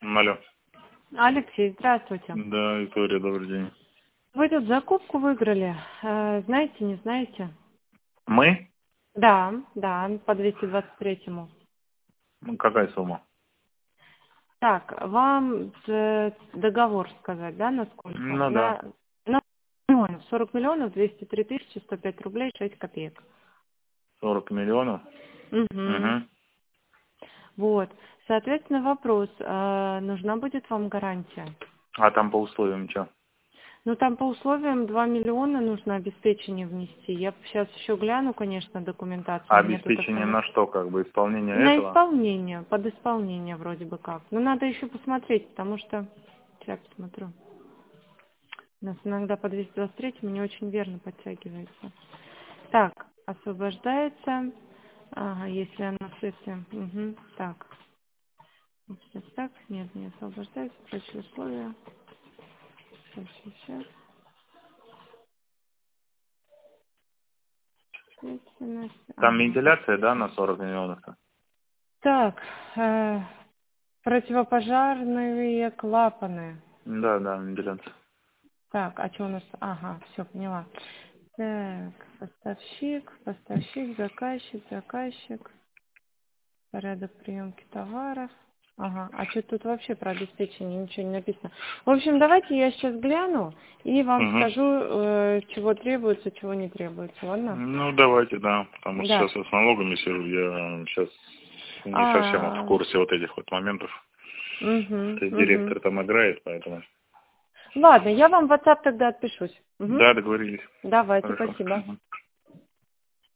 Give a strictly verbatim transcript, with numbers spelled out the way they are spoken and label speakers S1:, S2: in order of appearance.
S1: Алло.
S2: Алексей, здравствуйте.
S1: Да, Виктория, добрый день.
S2: Вы тут закупку выиграли. Э, знаете, не знаете?
S1: Мы?
S2: Да, да, по двести двадцать третьему.
S1: Ну, какая сумма?
S2: Так, вам э, договор сказать, да, на сколько?
S1: Ну да.
S2: На, на миллионов, сорок миллионов, двести три тысячи, сто пять рублей, шесть копеек.
S1: сорок миллионов.
S2: Угу.
S1: Угу.
S2: Вот. Соответственно, вопрос, э, нужна будет вам гарантия?
S1: А там по условиям что?
S2: Ну, там по условиям два миллиона нужно обеспечение внести. Я сейчас еще гляну, конечно, документацию.
S1: А
S2: У меня тут
S1: обеспечение на
S2: автомат...
S1: что, как бы, исполнение
S2: На
S1: этого?
S2: исполнение, под исполнение вроде бы как. Но надо еще посмотреть, потому что... Сейчас посмотрю. У нас иногда по двести двадцать третьему не очень верно подтягивается. Так, освобождается. Ага, если оно с этим... Угу, так. Сейчас так. Нет, не освобождается. Прочие условия. Сейчас, сейчас. Ответственность.
S1: Там
S2: Ага.
S1: вентиляция, да, на сорок миллионов-то?
S2: Так, э, противопожарные клапаны.
S1: Да, да, вентиляция.
S2: Так, а что у нас? Ага, все, поняла. Так, поставщик, поставщик, заказчик, заказчик, порядок приемки товаров. Ага, а что тут вообще про обеспечение ничего не написано. В общем, давайте я сейчас гляну и вам
S1: Угу.
S2: скажу, э, чего требуется, чего не требуется, ладно?
S1: Ну, давайте, да. Потому что
S2: Да.
S1: сейчас я с налогами сижу, я сейчас не совсем вот в
S2: А,
S1: курсе вот этих вот моментов.
S2: угу,
S1: То есть
S2: угу.
S1: директор там играет, поэтому...
S2: Ладно, я вам в WhatsApp тогда отпишусь. Угу.
S1: Да, договорились.
S2: Давайте,
S1: Хорошо.
S2: спасибо.
S1: Мгм.